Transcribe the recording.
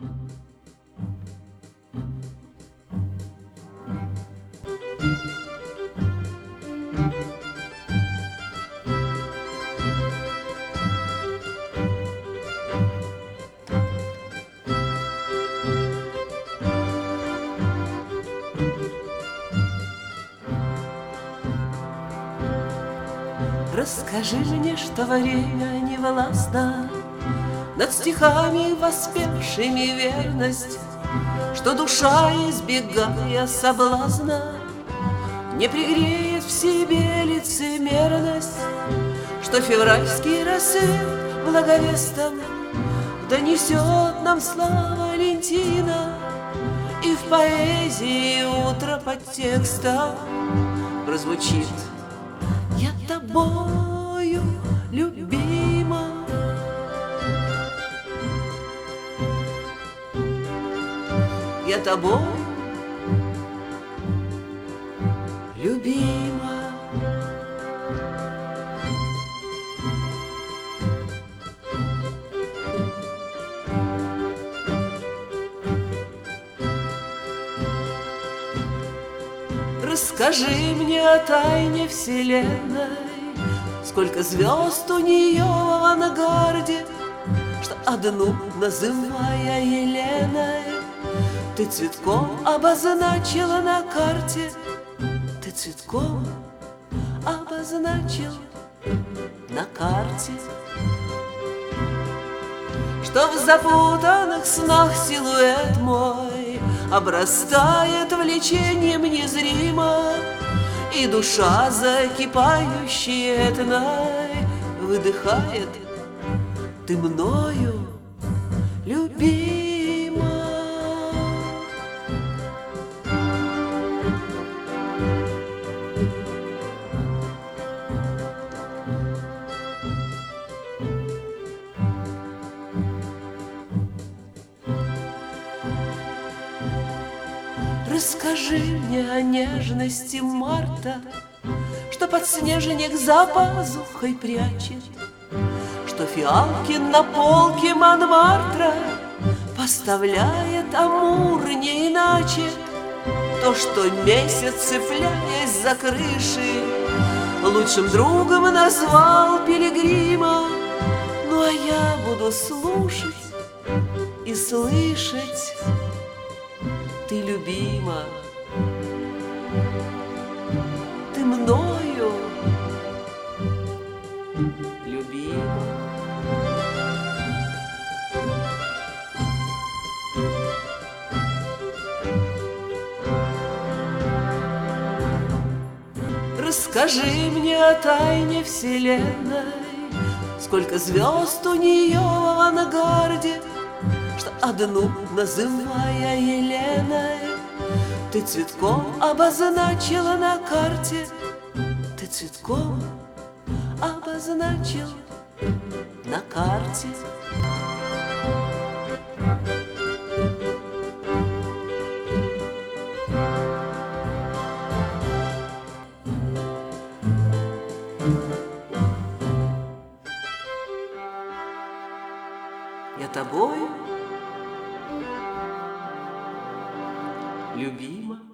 Расскажи мне, что время не властно над стихами, воспевшими верность, что душа, избегая соблазна, не пригреет в себе лицемерность, что февральский рассвет благовестом донесет нам слава Валентина, и в поэзии утро под текстом прозвучит: я тобою любима. Я тобой любима. Расскажи мне о тайне вселенной, сколько звезд у нее в авангарде, что одну, называя Еленой, ты цветком обозначила на карте. Ты цветком обозначил на карте, что в запутанных снах силуэт мой обрастает влечением незримо, и душа, закипающая этной, выдыхает: ты мною любима. Расскажи мне о нежности марта, что подснежник за пазухой прячет, что фиалки на полке Монмартра поставляет Амур не иначе, то, что месяц, цепляясь за крыши, лучшим другом назвал пилигрима. Ну а я буду слушать и слышать: ты любима, ты мною любима. Расскажи мне о тайне вселенной, сколько звезд у нее в авангарде, что одну, называя Еленой, ты цветком обозначила на карте. Ты цветком обозначил на карте. Я тобой любима.